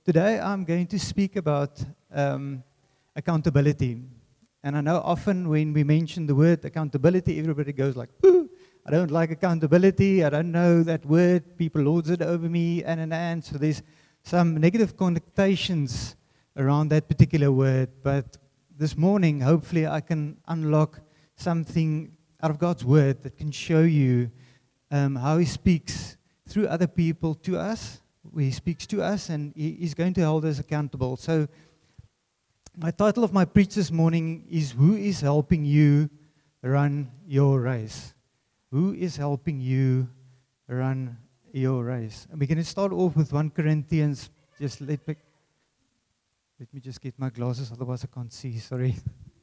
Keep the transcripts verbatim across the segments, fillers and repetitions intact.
Today I'm going to speak about um, accountability. And I know often when we mention the word accountability, everybody goes like, ooh, I don't like accountability, I don't know that word, people lords it over me, and and and. So there's some negative connotations around that particular word. But this morning, hopefully I can unlock something out of God's word that can show you um, how He speaks through other people to us. He speaks to us, and he, He's going to hold us accountable. So my title of my preach this morning is, Who is helping you run your race? Who is helping you run your race? And we're going to start off with First Corinthians. Just let me, let me just get my glasses, otherwise I can't see, sorry.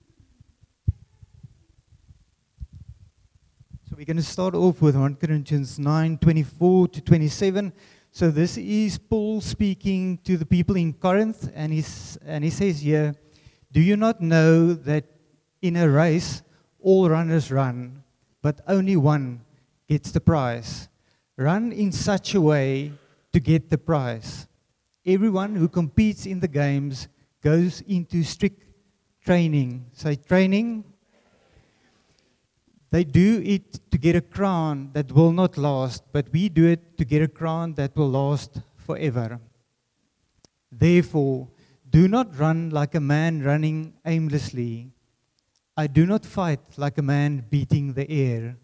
So we're going to start off with First Corinthians nine, twenty-four to twenty-seven. So this is Paul speaking to the people in Corinth, and, he's, and he says here, do you not know that in a race all runners run, but only one gets the prize? Run in such a way to get the prize. Everyone who competes in the games goes into strict training. Say training. They do it to get a crown that will not last, but we do it to get a crown that will last forever. Therefore, do not run like a man running aimlessly. I do not fight like a man beating the air.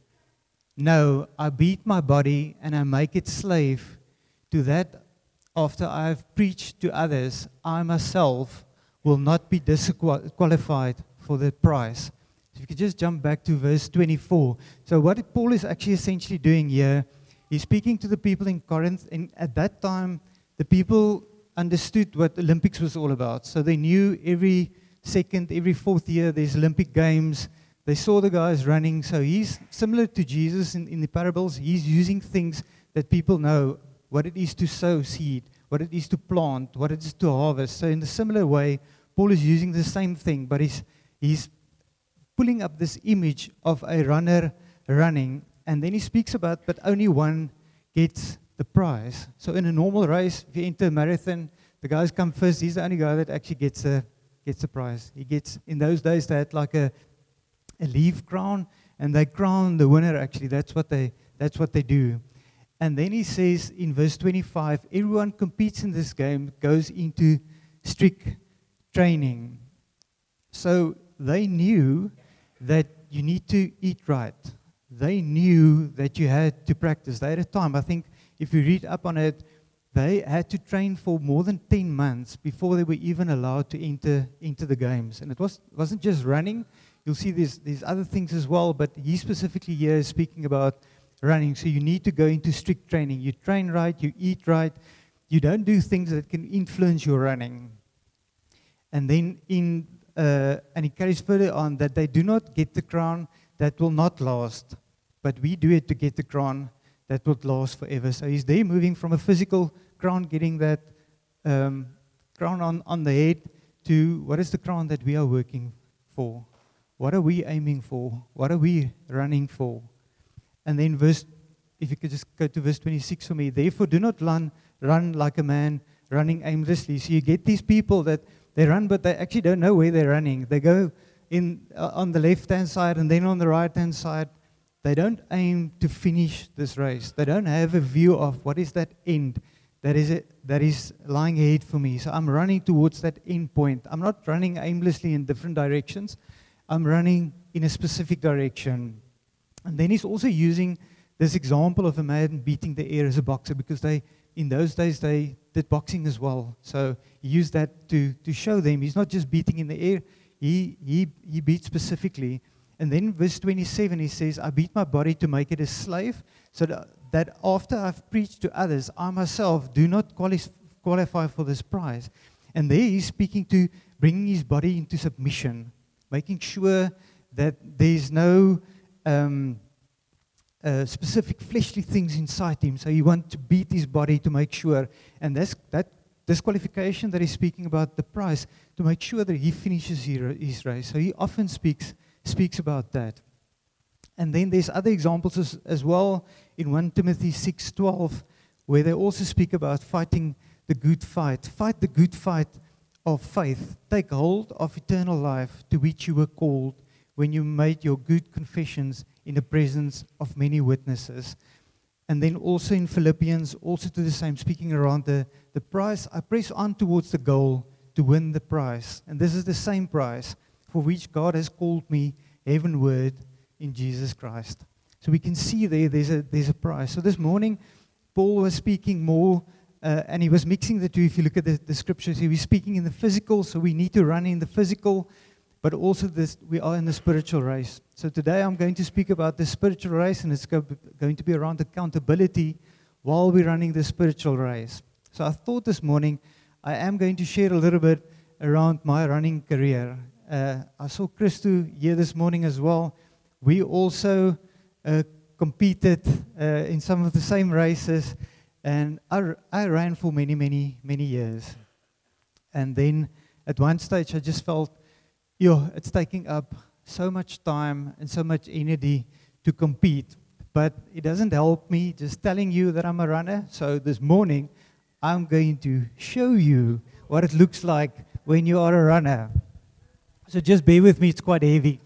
No, I beat my body and I make it slave to that. After I have preached to others, I myself will not be disqualified for the prize. If you could just jump back to verse twenty-four. So what Paul is actually essentially doing here, he's speaking to the people in Corinth, and at that time, the people understood what Olympics was all about. So they knew every second, every fourth year, there's Olympic Games. They saw the guys running. So he's similar to Jesus in, in the parables. He's using things that people know, what it is to sow seed, what it is to plant, what it is to harvest. So in a similar way, Paul is using the same thing, but he's he's pulling up this image of a runner running, and then he speaks about, but only one gets the prize. So in a normal race, if you enter a marathon, the guys come first. He's the only guy that actually gets the gets the prize. He gets, in those days, they had like a a leaf crown, and they crown the winner. Actually, that's what they that's what they do. And then he says in verse twenty-five, everyone competes in this game, goes into strict training. So they knew that you need to eat right. They knew that you had to practice. They had a time. I think if you read up on it, they had to train for more than ten months before they were even allowed to enter into the games. And it was, wasn't just running. You'll see there's, there's other things as well, but he specifically here is speaking about running. So you need to go into strict training. You train right, you eat right. You don't do things that can influence your running. And then in Uh, and he carries further on that they do not get the crown that will not last, but we do it to get the crown that will last forever. So he's there moving from a physical crown, getting that um, crown on, on the head, to what is the crown that we are working for? What are we aiming for? What are we running for? And then verse, if you could just go to verse twenty-six for me. Therefore do not run, run like a man running aimlessly. So you get these people that they run, but they actually don't know where they're running. They go in uh, on the left-hand side and then on the right-hand side. They don't aim to finish this race. They don't have a view of what is that end that is it, that is lying ahead for me. So I'm running towards that end point. I'm not running aimlessly in different directions. I'm running in a specific direction. And then he's also using this example of a man beating the air as a boxer, because they, in those days, they did boxing as well. So he used that to, to show them he's not just beating in the air, he, he, he beats specifically. And then verse twenty-seven, he says, I beat my body to make it a slave, so that, that after I've preached to others, I myself do not quali- qualify for this prize. And there he's speaking to bringing his body into submission, making sure that there's no Um, Uh, specific fleshly things inside him. So he wants to beat his body to make sure. And that's that disqualification that he's speaking about, the prize, to make sure that he finishes his race. So he often speaks speaks about that. And then there's other examples as, as well in First Timothy six twelve, where they also speak about fighting the good fight. Fight the good fight of faith. Take hold of eternal life to which you were called when you made your good confessions in the presence of many witnesses. And then also in Philippians, also to the same, speaking around the, the prize, I press on towards the goal to win the prize. And this is the same prize for which God has called me heavenward in Jesus Christ. So we can see there, there's a, there's a prize. So this morning, Paul was speaking more, uh, and he was mixing the two. If you look at the, the scriptures, he was speaking in the physical, so we need to run in the physical, but also this, we are in the spiritual race. So today I'm going to speak about the spiritual race, and it's go, going to be around accountability while we're running the spiritual race. So I thought this morning I am going to share a little bit around my running career. Uh, I saw Christo here this morning as well. We also uh, competed uh, in some of the same races, and I, I ran for many, many, many years. And then at one stage I just felt, yo, it's taking up so much time and so much energy to compete. But it doesn't help me just telling you that I'm a runner. So this morning I'm going to show you what it looks like when you are a runner. So just bear with me, it's quite heavy.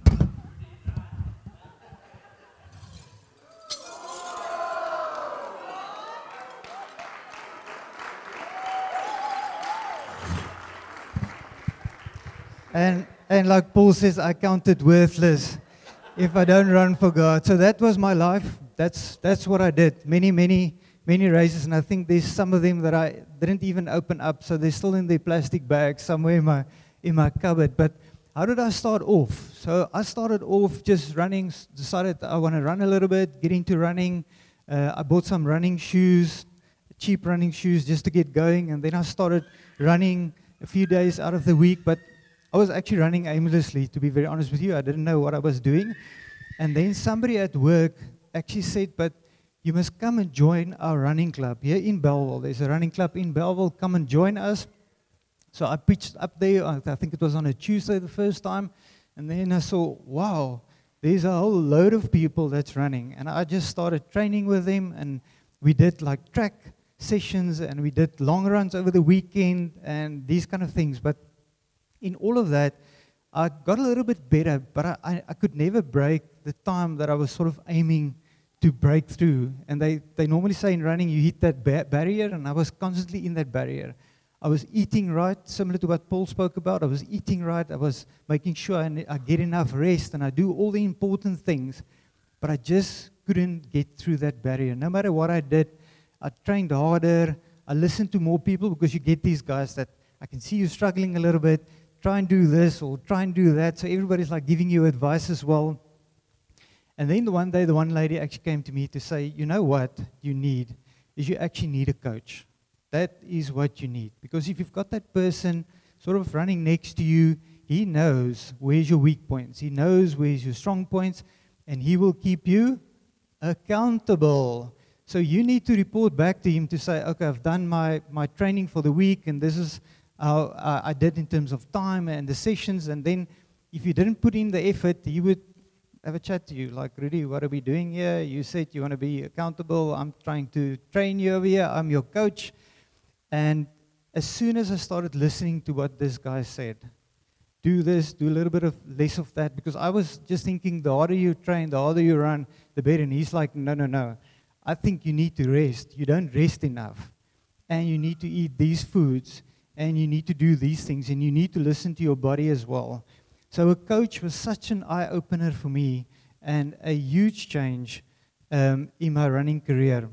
And and like Paul says, I count it worthless if I don't run for God. So that was my life. That's that's what I did. Many, many, many races, and I think there's some of them that I didn't even open up, so they're still in their plastic bags somewhere in my in my cupboard. But how did I start off? So I started off just running, decided I want to run a little bit, get into running. Uh, I bought some running shoes, cheap running shoes just to get going, and then I started running a few days out of the week, but I was actually running aimlessly, to be very honest with you. I didn't know what I was doing. And then somebody at work actually said, but you must come and join our running club here in Bellville. There's a running club in Bellville. Come and join us. So I pitched up there. I think it was on a Tuesday the first time. And then I saw, wow, there's a whole load of people that's running. And I just started training with them. And we did like track sessions. And we did long runs over the weekend and these kind of things. But in all of that, I got a little bit better, but I, I, I could never break the time that I was sort of aiming to break through. And they, they normally say in running, you hit that ba- barrier, and I was constantly in that barrier. I was eating right, similar to what Paul spoke about. I was eating right. I was making sure I, I get enough rest, and I do all the important things, but I just couldn't get through that barrier. No matter what I did, I trained harder. I listened to more people, because you get these guys that, I can see you struggling a little bit, try and do this or try and do that. So everybody's like giving you advice as well. And then the one day, the one lady actually came to me to say, you know what you need is you actually need a coach. That is what you need. Because if you've got that person sort of running next to you, he knows where's your weak points. He knows where's your strong points, and he will keep you accountable. So you need to report back to him to say, okay, I've done my, my training for the week, and this is how uh, I did in terms of time and the sessions. And then if you didn't put in the effort, he would have a chat to you, like, Rudy, what are we doing here? You said you want to be accountable. I'm trying to train you over here. I'm your coach. And as soon as I started listening to what this guy said, do this, do a little bit of less of that, because I was just thinking the harder you train, the harder you run, the better. And he's like, no, no, no. I think you need to rest. You don't rest enough. And you need to eat these foods. And you need to do these things, and you need to listen to your body as well. So a coach was such an eye-opener for me, and a huge change um, in my running career.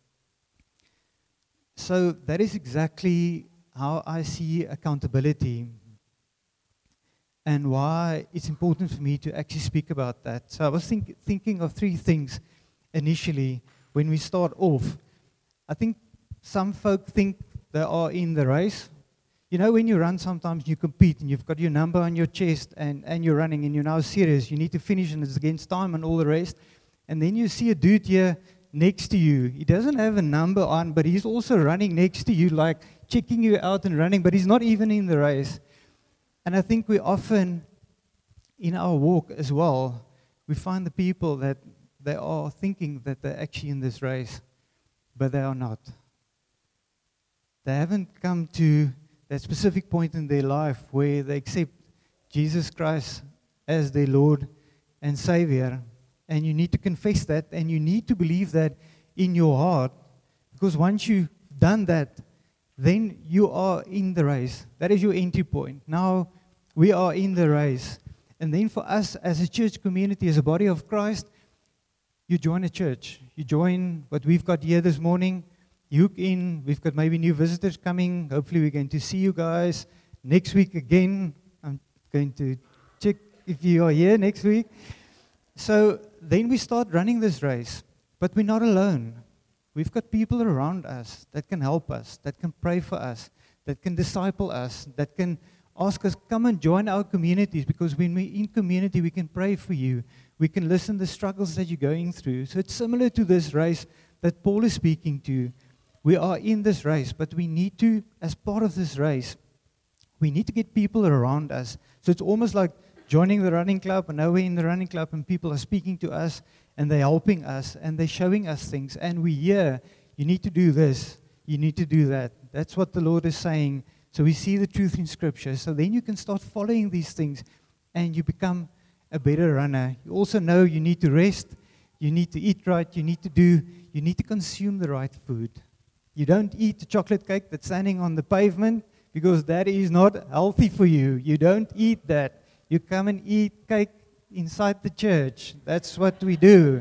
So that is exactly how I see accountability, and why it's important for me to actually speak about that. So I was think, thinking of three things initially when we start off. I think some folk think they are in the race. You know, when you run, sometimes you compete and you've got your number on your chest and, and you're running and you're now serious. You need to finish and it's against time and all the rest. And then you see a dude here next to you. He doesn't have a number on, but he's also running next to you, like checking you out and running, but he's not even in the race. And I think we often, in our walk as well, we find the people that they are thinking that they're actually in this race, but they are not. they haven't come to that specific point in their life where they accept Jesus Christ as their Lord and Savior. And you need to confess that, and you need to believe that in your heart, because once you've done that, then you are in the race. That is your entry point. Now we are in the race. And then for us as a church community, as a body of Christ, you join a church. You join what we've got here this morning. You hook in. We've got maybe new visitors coming. Hopefully we're going to see you guys next week again. I'm going to check if you are here next week. So then we start running this race. But we're not alone. We've got people around us that can help us, that can pray for us, that can disciple us, that can ask us, come and join our communities, because when we're in community, we can pray for you. We can listen to the struggles that you're going through. So it's similar to this race that Paul is speaking to. We are in this race, but we need to, as part of this race, we need to get people around us. So it's almost like joining the running club, and now we're in the running club, and people are speaking to us, and they're helping us, and they're showing us things. And we hear, you need to do this, you need to do that. That's what the Lord is saying. So we see the truth in Scripture. So then you can start following these things, and you become a better runner. You also know you need to rest, you need to eat right, you need to do, you need to consume the right food. You don't eat the chocolate cake that's standing on the pavement, because that is not healthy for you. You don't eat that. You come and eat cake inside the church. That's what we do.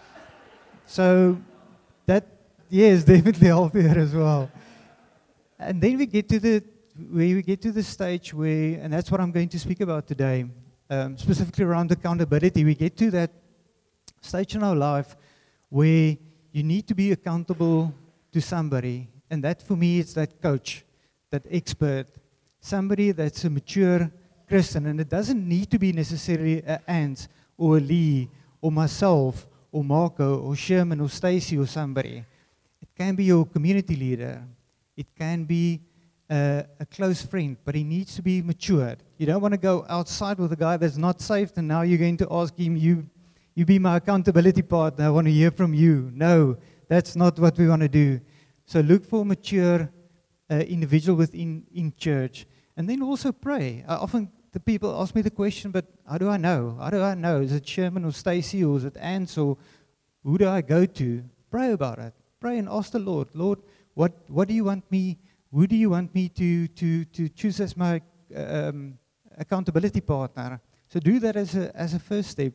So that, yes, definitely healthier as well. And then we get to the where we get to the stage where, and that's what I'm going to speak about today, um, specifically around accountability. We get to that stage in our life where you need to be accountable to somebody, and that for me is that coach, that expert, somebody that's a mature Christian. And it doesn't need to be necessarily a Ants or a Lee or myself or Marco or Sherman or Stacy or somebody. It can be your community leader. It can be uh, a close friend, but he needs to be matured. You don't want to go outside with a guy that's not saved, and now you're going to ask him, you, you be my accountability partner, I want to hear from you. No, that's not what we want to do. So look for a mature uh, individual within in church. And then also pray. I often, the people ask me the question, but how do I know? How do I know? Is it Sherman or Stacy, or is it Ants, or who do I go to? Pray about it. Pray and ask the Lord, Lord, what what do you want me, who do you want me to to to choose as my um, accountability partner? So do that as a as a first step.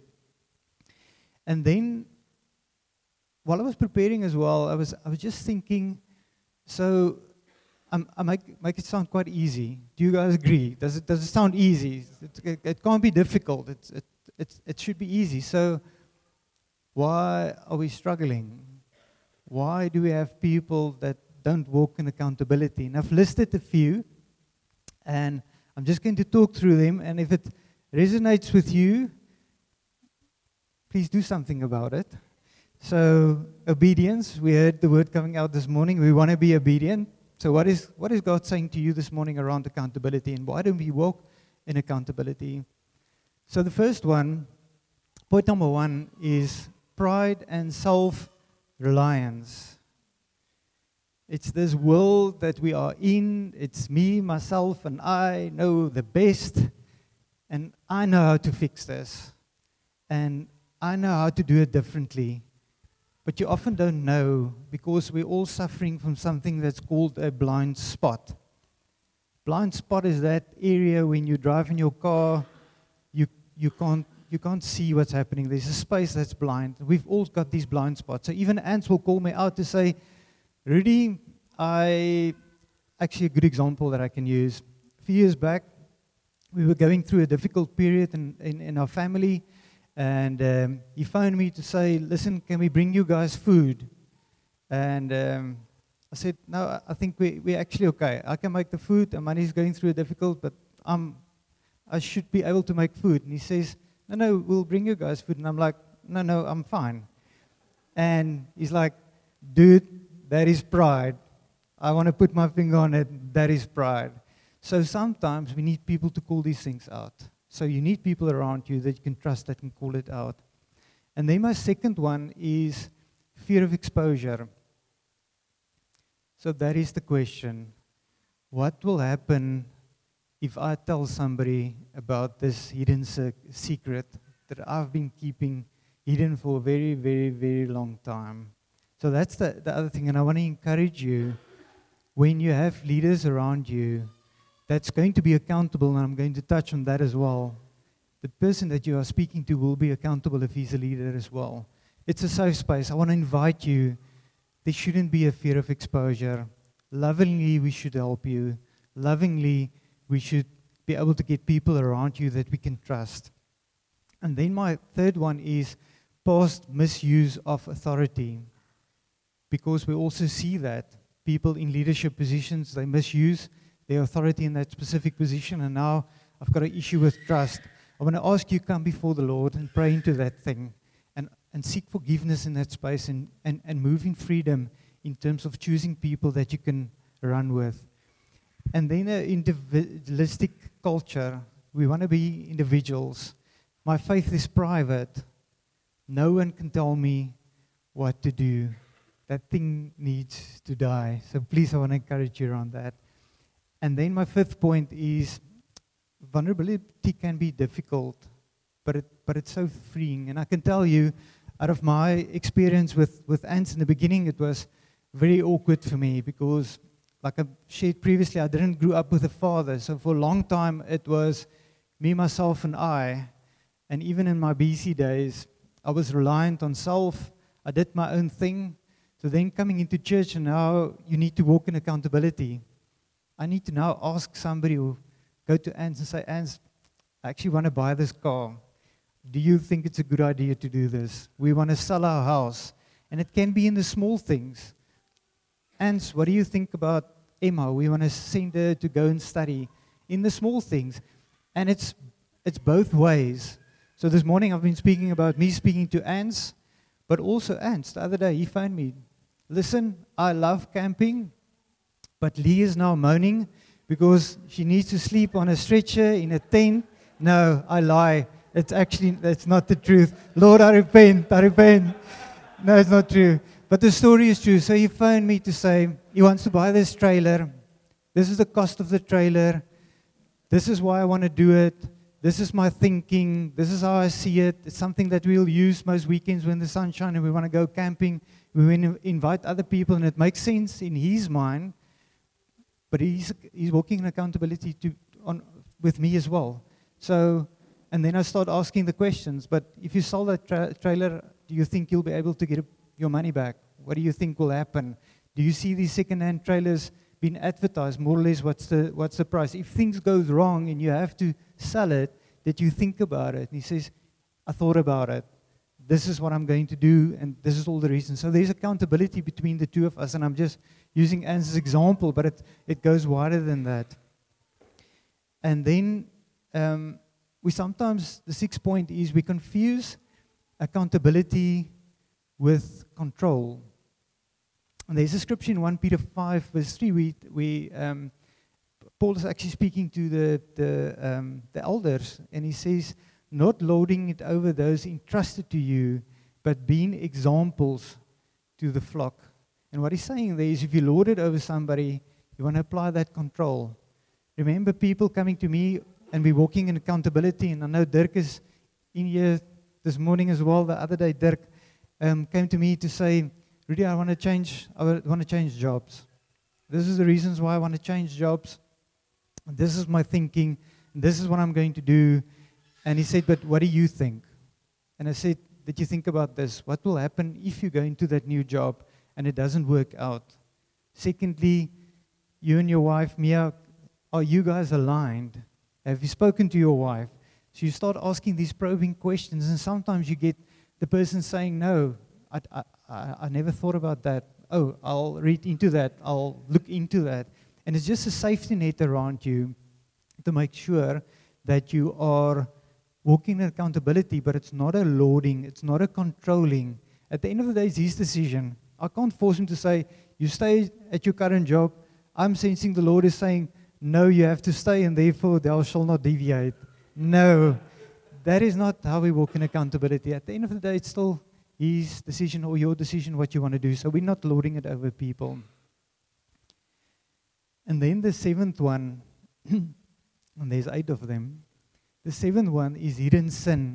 And then, while I was preparing as well, I was I was just thinking, so I'm, I make make it sound quite easy. Do you guys agree? Does it does it sound easy? It, it, it can't be difficult. It's it it it should be easy. So why are we struggling? Why do we have people that don't walk in accountability? And I've listed a few, and I'm just going to talk through them. And if it resonates with you, please do something about it. So, obedience. We heard the word coming out this morning. We want to be obedient. So, what is what is God saying to you this morning around accountability, and why don't we walk in accountability? So, the first one, point number one, is pride and self-reliance. It's this world that we are in. It's me, myself, and I know the best, and I know how to fix this, and I know how to do it differently. But you often don't know, because we're all suffering from something that's called a blind spot. Blind spot is that area when you drive in your car, you you can't you can't see what's happening. There's a space that's blind. We've all got these blind spots. So even Ants will call me out to say, Rudy, I, actually a good example that I can use. A few years back, we were going through a difficult period in, in, in our family, and um, he phoned me to say, listen, can we bring you guys food? And um, I said, no, I think we, we're actually okay. I can make the food, and money's going through a difficult, but I'm, I should be able to make food. And he says, no, no, we'll bring you guys food. And I'm like, no, no, I'm fine. And he's like, dude, that is pride. I want to put my finger on it. That is pride. So sometimes we need people to call these things out. So you need people around you that you can trust that can call it out. And then my second one is fear of exposure. So that is the question. What will happen if I tell somebody about this hidden se- secret that I've been keeping hidden for a very, very, very long time? So that's the, the other thing. And I want to encourage you, when you have leaders around you that's going to be accountable, and I'm going to touch on that as well, the person that you are speaking to will be accountable if he's a leader as well. It's a safe space. I want to invite you. There shouldn't be a fear of exposure. Lovingly, we should help you. Lovingly, we should be able to get people around you that we can trust. And then my third one is past misuse of authority. Because we also see that people in leadership positions, they misuse their authority in that specific position. And now I've got an issue with trust. I want to ask you, come before the Lord and pray into that thing and, and seek forgiveness in that space and, and, and move in freedom in terms of choosing people that you can run with. And then an individualistic culture. We want to be individuals. My faith is private. No one can tell me what to do. That thing needs to die. So please, I want to encourage you around that. And then my fifth point is vulnerability can be difficult, but it but it's so freeing. And I can tell you, out of my experience with, with ants in the beginning, it was very awkward for me because, like I shared previously, I didn't grow up with a father. So for a long time, it was me, myself, and I. And even in my B C days, I was reliant on self. I did my own thing. So then coming into church, and now you need to walk in accountability. I need to now ask somebody who go to Ans and say, Ans, I actually want to buy this car. Do you think it's a good idea to do this? We want to sell our house. And it can be in the small things. Ans, what do you think about Emma? We want to send her to go and study. In the small things. And it's it's both ways. So this morning I've been speaking about me speaking to Ans, but also Ans. The other day he phoned me. Listen, I love camping, but Lee is now moaning because she needs to sleep on a stretcher in a tent. No, I lie. It's actually, that's not the truth. Lord, I repent, I repent. No, it's not true. But the story is true. So he phoned me to say he wants to buy this trailer. This is the cost of the trailer. This is why I want to do it. This is my thinking. This is how I see it. It's something that we'll use most weekends when the sun shines and we want to go camping. We want to invite other people, and it makes sense in his mind. But he's he's walking in accountability to on with me as well. So, and then I start asking the questions. But if you sell that tra- trailer, do you think you'll be able to get a, your money back? What do you think will happen? Do you see these second-hand trailers being advertised? More or less, what's the what's the price? If things go wrong and you have to sell it, that you think about it. And he says, I thought about it. This is what I'm going to do, and this is all the reasons. So there's accountability between the two of us, and I'm just using Anne's as an example, but it, it goes wider than that. And then um, we sometimes, the sixth point is we confuse accountability with control. And there's a scripture in First Peter five, verse three, we, we um, Paul is actually speaking to the, the, um, the elders, and he says, not lording it over those entrusted to you, but being examples to the flock. And what he's saying there is if you lord it over somebody, you want to apply that control. Remember people coming to me and we walking in accountability, and I know Dirk is in here this morning as well. The other day, Dirk um, came to me to say, Rudy, I want to change, I want to change jobs. This is the reasons why I want to change jobs. This is my thinking. This is what I'm going to do. And he said, but what do you think? And I said, did you think about this? What will happen if you go into that new job and it doesn't work out? Secondly, you and your wife, Mia, are you guys aligned? Have you spoken to your wife? So you start asking these probing questions, and sometimes you get the person saying, no, I, I, I, I never thought about that. Oh, I'll read into that. I'll look into that. And it's just a safety net around you to make sure that you are walking in accountability, but it's not a loading, it's not a controlling. At the end of the day, it's his decision. I can't force him to say, you stay at your current job. I'm sensing the Lord is saying, no, you have to stay, and therefore thou shalt not deviate. No, that is not how we walk in accountability. At the end of the day, it's still his decision or your decision what you want to do. So we're not loading it over people. And then the seventh one, and there's eight of them. The seventh one is hidden sin.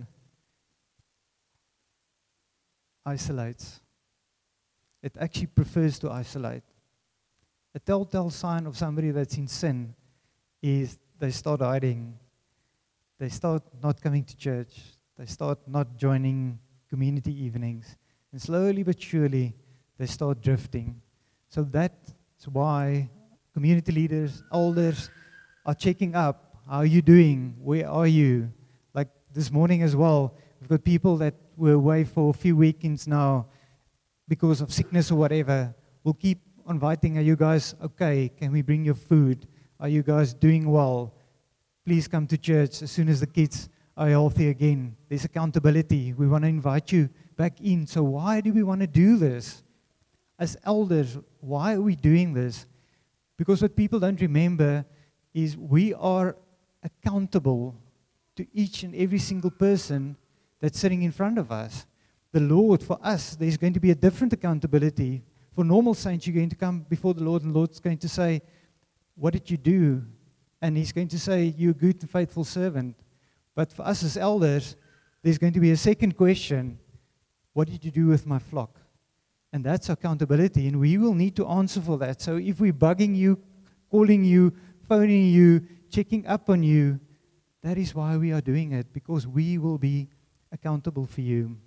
Isolates. It actually prefers to isolate. A telltale sign of somebody that's in sin is they start hiding. They start not coming to church. They start not joining community evenings. And slowly but surely, they start drifting. So that's why community leaders, elders are checking up. How are you doing? Where are you? Like this morning as well, we've got people that were away for a few weekends now because of sickness or whatever. We'll keep inviting, are you guys okay? Can we bring your food? Are you guys doing well? Please come to church as soon as the kids are healthy again. There's accountability. We want to invite you back in. So why do we want to do this? As elders, why are we doing this? Because what people don't remember is we are accountable to each and every single person that's sitting in front of us. The Lord, for us, there's going to be a different accountability. For normal saints, you're going to come before the Lord, and the Lord's going to say, what did you do? And He's going to say, you're a good and faithful servant. But for us as elders, there's going to be a second question. What did you do with my flock? And that's accountability, and we will need to answer for that. So if we're bugging you, calling you, phoning you, checking up on you, that is why we are doing it, because we will be accountable for you.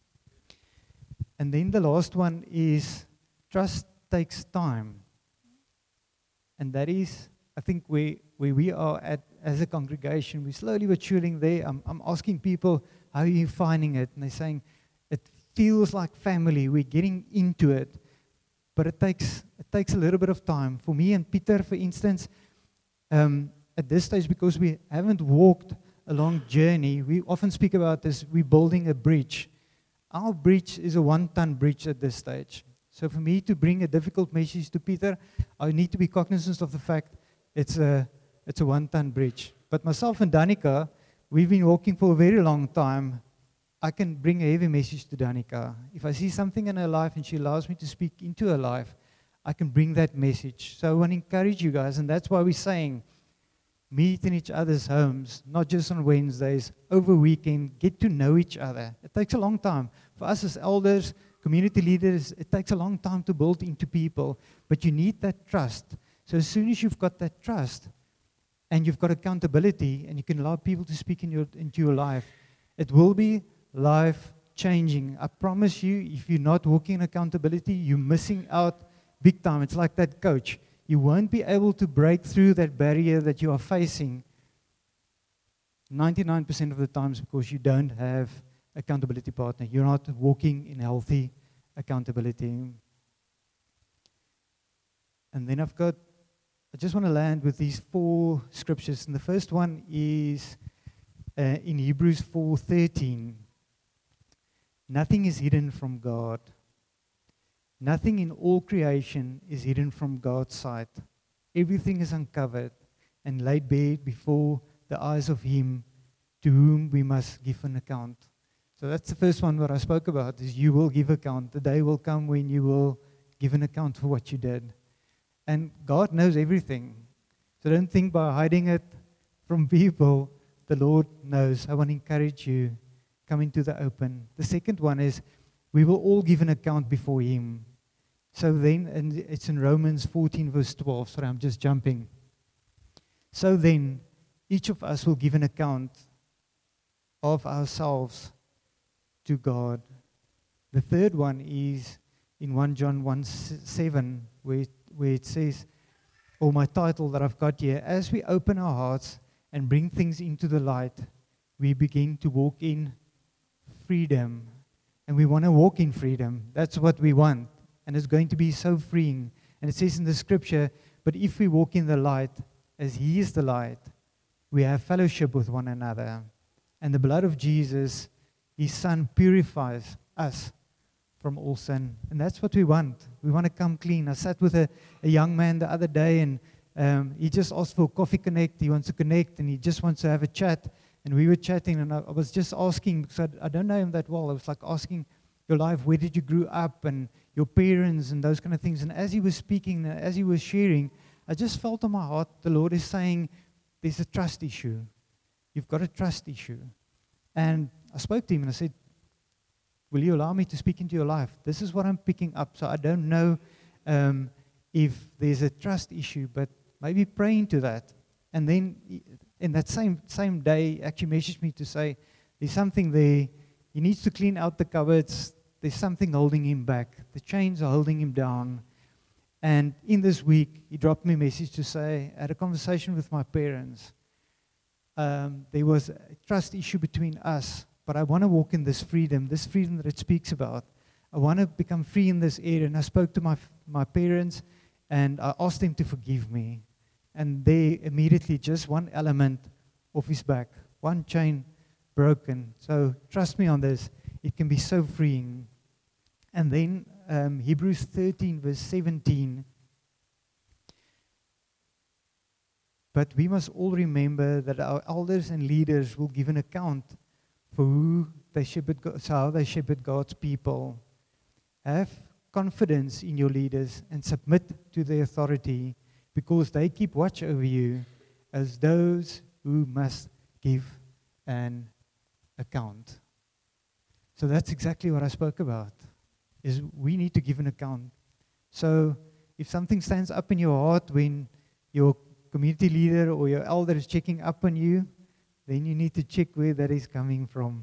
And then the last one is trust takes time. And that is, I think, where, where we are at as a congregation. We're slowly but surely there. I'm, I'm asking people, how are you finding it? And they're saying, it feels like family. We're getting into it. But it takes it takes a little bit of time. For me and Peter, for instance, um, at this stage, because we haven't walked a long journey, we often speak about this, we're building a bridge. Our bridge is a one-ton bridge at this stage. So for me to bring a difficult message to Peter, I need to be cognizant of the fact it's a it's a one-ton bridge. But myself and Danica, we've been walking for a very long time. I can bring a heavy message to Danica. If I see something in her life and she allows me to speak into her life, I can bring that message. So I want to encourage you guys, and that's why we're saying, meet in each other's homes, not just on Wednesdays, over weekend, get to know each other. It takes a long time. For us as elders, community leaders, it takes a long time to build into people, but you need that trust. So as soon as you've got that trust, and you've got accountability, and you can allow people to speak in your, into your life, it will be life-changing. I promise you, if you're not walking in accountability, you're missing out big time. It's like that coach. You won't be able to break through that barrier that you are facing ninety-nine percent of the times because you don't have accountability partner. You're not walking in healthy accountability. And then I've got, I just want to land with these four scriptures. And the first one is uh, in Hebrews four thirteen. Nothing is hidden from God. Nothing in all creation is hidden from God's sight. Everything is uncovered and laid bare before the eyes of Him to whom we must give an account. So that's the first one what I spoke about, is you will give account. The day will come when you will give an account for what you did. And God knows everything. So don't think by hiding it from people, the Lord knows. I want to encourage you, come into the open. The second one is, we will all give an account before Him. So then, and it's in Romans fourteen verse twelve, sorry, I'm just jumping. So then, each of us will give an account of ourselves to God. The third one is in First John one seven, where it, where it says, or my title that I've got here, as we open our hearts and bring things into the light, we begin to walk in freedom. And we want to walk in freedom. That's what we want. And it's going to be so freeing. And it says in the scripture, but if we walk in the light, as He is the light, we have fellowship with one another. And the blood of Jesus, His Son, purifies us from all sin. And that's what we want. We want to come clean. I sat with a, a young man the other day, and um, he just asked for Coffee Connect. He wants to connect, and he just wants to have a chat. And we were chatting, and I, I was just asking, because I, I don't know him that well. I was like asking your life, where did you grow up, and your parents, and those kind of things. And as he was speaking, as he was sharing, I just felt on my heart, the Lord is saying, there's a trust issue. You've got a trust issue. And I spoke to him and I said, will you allow me to speak into your life? This is what I'm picking up. So I don't know um, if there's a trust issue, but maybe pray into that. And then in that same same day, he actually messaged me to say, there's something there. He needs to clean out the cupboards. There's something holding him back. The chains are holding him down. And in this week, he dropped me a message to say, I had a conversation with my parents. Um, there was a trust issue between us, but I want to walk in this freedom, this freedom that it speaks about. I want to become free in this area. And I spoke to my my parents, and I asked them to forgive me. And they immediately, just one element off his back, one chain broken. So trust me on this. It can be so freeing. And then um, Hebrews thirteen, verse seventeen. But we must all remember that our elders and leaders will give an account for who they shepherd, so how they shepherd God's people. Have confidence in your leaders and submit to their authority, because they keep watch over you as those who must give an account. So that's exactly what I spoke about, is we need to give an account. So if something stands up in your heart when your community leader or your elder is checking up on you, then you need to check where that is coming from.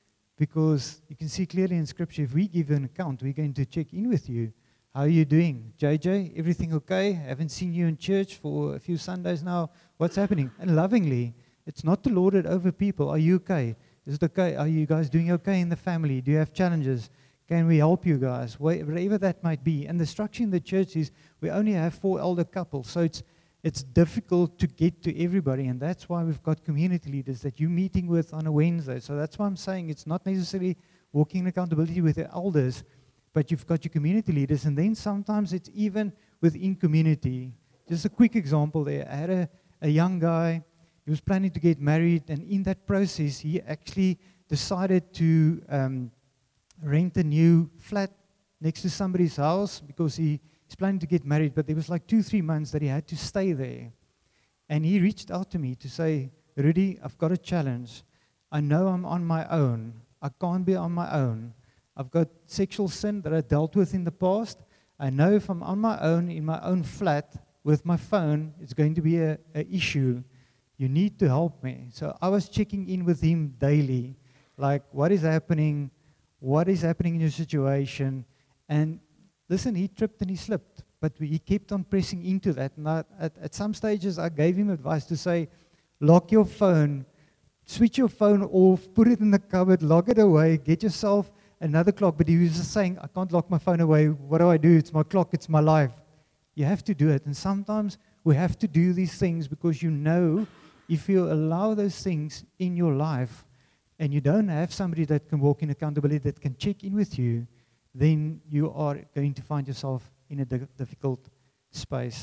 Because you can see clearly in Scripture, if we give an account, we're going to check in with you. How are you doing? J J, everything okay? Haven't seen you in church for a few Sundays now. What's happening? And lovingly, it's not to lord it over people. Are you okay? Is it okay? Are you guys doing okay in the family? Do you have challenges? Can we help you guys? Whatever that might be. And the structure in the church is we only have four elder couples. So it's it's difficult to get to everybody. And that's why we've got community leaders that you're meeting with on a Wednesday. So that's why I'm saying it's not necessarily walking in accountability with the elders, but you've got your community leaders. And then sometimes it's even within community. Just a quick example there. I had a, a young guy. He was planning to get married. And in that process, he actually decided to um, rent a new flat next to somebody's house because he, he's planning to get married, but there was like two, three months that he had to stay there. And he reached out to me to say, Rudy, I've got a challenge. I know I'm on my own. I can't be on my own. I've got sexual sin that I dealt with in the past. I know if I'm on my own, in my own flat, with my phone, it's going to be a, a issue. You need to help me. So I was checking in with him daily, like what is happening, what is happening in your situation. And listen, he tripped and he slipped, but we, he kept on pressing into that. And I, at, at some stages, I gave him advice to say, lock your phone, switch your phone off, put it in the cupboard, lock it away, get yourself another clock. But he was just saying, I can't lock my phone away. What do I do? It's my clock. It's my life. You have to do it. And sometimes we have to do these things because you know if you allow those things in your life and you don't have somebody that can walk in accountability, that can check in with you, then you are going to find yourself in a di- difficult space.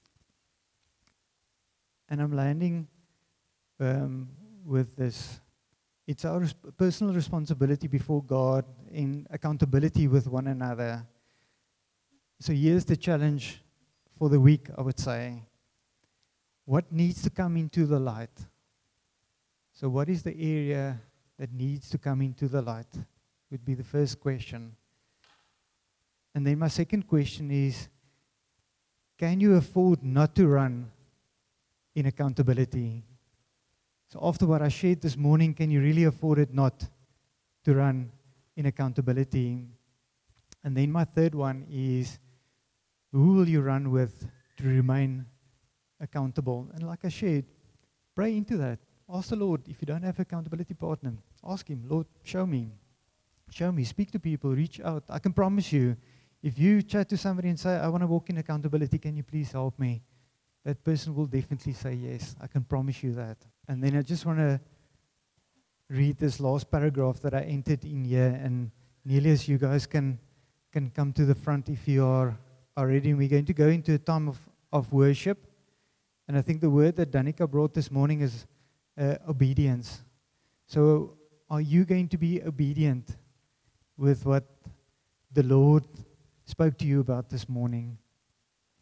And I'm landing um, with this. It's our res- personal responsibility before God in accountability with one another. So here's the challenge for the week, I would say. What needs to come into the light? So what is the area that needs to come into the light? Would be the first question. And then my second question is, can you afford not to run in accountability? So after what I shared this morning, can you really afford it not to run in accountability? And then my third one is, who will you run with to remain accountable? And like I shared, pray into that. Ask the Lord, if you don't have an accountability partner, ask Him, Lord, show me. Show me, speak to people, reach out. I can promise you, if you chat to somebody and say, I want to walk in accountability, can you please help me? That person will definitely say yes. I can promise you that. And then I just want to read this last paragraph that I entered in here. And Nelius, you guys can can come to the front if you are, are ready. And we're going to go into a time of, of worship. And I think the word that Danica brought this morning is uh, obedience. So are you going to be obedient with what the Lord spoke to you about this morning?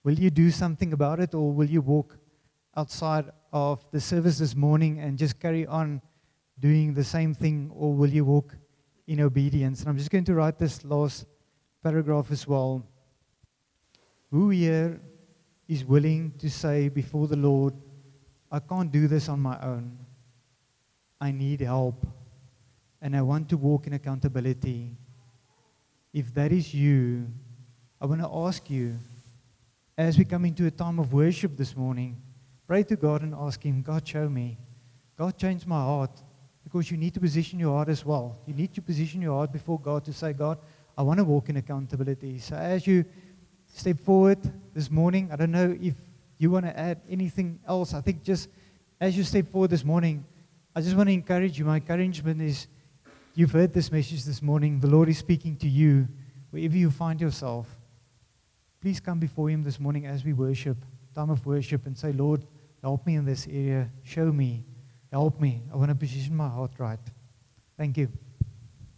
Will you do something about it, or will you walk outside of the service this morning and just carry on doing the same thing, or will you walk in obedience? And I'm just going to write this last paragraph as well. Who here is willing to say before the Lord, I can't do this on my own. I need help, and I want to walk in accountability. If that is you, I want to ask you, as we come into a time of worship this morning, pray to God and ask Him, God, show me. God, change my heart, because you need to position your heart as well. You need to position your heart before God to say, God, I want to walk in accountability. So as you step forward this morning, I don't know if you want to add anything else. I think just as you step forward this morning, I just want to encourage you. My encouragement is, you've heard this message this morning. The Lord is speaking to you wherever you find yourself. Please come before Him this morning as we worship, time of worship, and say, Lord, help me in this area. Show me. Help me. I want to position my heart right. Thank you.